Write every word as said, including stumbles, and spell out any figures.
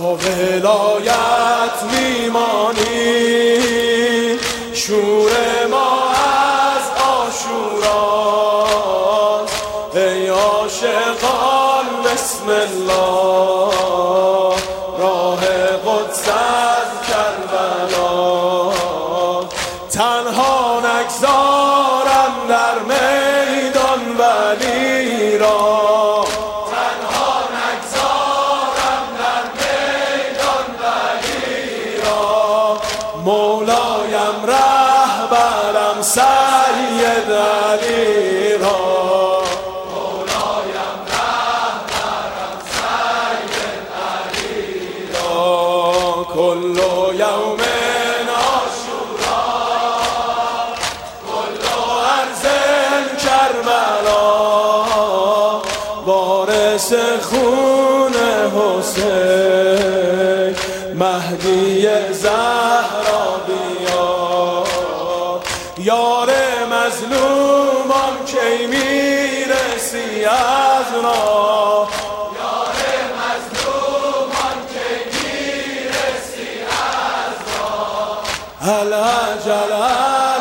ولایت میمانی، شور ما از عاشوراست. ای عاشقان بسم الله، راه قدس از کربلا. تنها نگذارم در میدان ولی را، تنها نگذارم در میدان ولی را. مولایم رهبرم سید علی را، مولایم رهبرم سید علی را. کل یوم وارث خون حسین، مهدی زهرا بیا. یار مظلومان کی میرسی از راه، یار مظلومان کی میرسی از راه. العجل